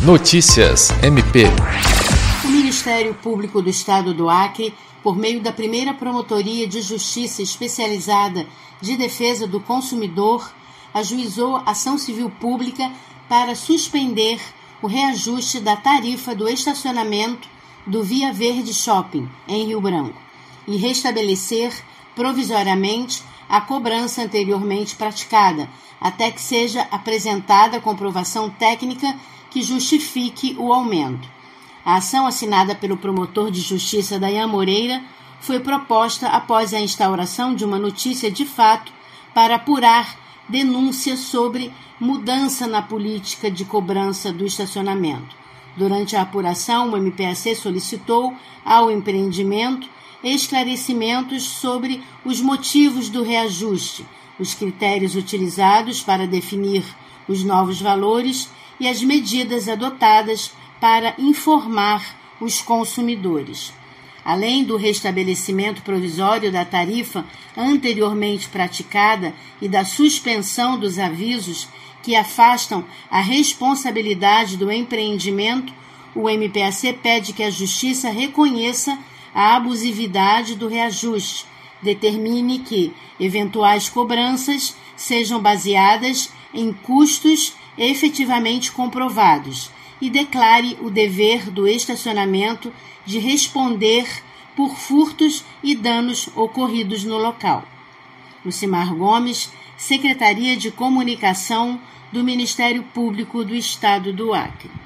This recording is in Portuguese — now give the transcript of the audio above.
Notícias MP. O Ministério Público do Estado do Acre, por meio da primeira Promotoria de Justiça Especializada de Defesa do Consumidor, ajuizou ação civil pública para suspender o reajuste da tarifa do estacionamento do Via Verde Shopping, em Rio Branco, e restabelecer provisoriamente a cobrança anteriormente praticada, até que seja apresentada a comprovação técnica que justifique o aumento. A ação assinada pelo promotor de justiça Dayan Moreira foi proposta após a instauração de uma notícia de fato para apurar denúncias sobre mudança na política de cobrança do estacionamento. Durante a apuração, o MPAC solicitou ao empreendimento esclarecimentos sobre os motivos do reajuste, os critérios utilizados para definir os novos valores e as medidas adotadas para informar os consumidores. Além do restabelecimento provisório da tarifa anteriormente praticada e da suspensão dos avisos que afastam a responsabilidade do empreendimento, o MPAC pede que a Justiça reconheça a abusividade do reajuste, determine que eventuais cobranças sejam baseadas em custos efetivamente comprovados e declare o dever do estacionamento de responder por furtos e danos ocorridos no local. Lucimar Gomes, Secretaria de Comunicação do Ministério Público do Estado do Acre.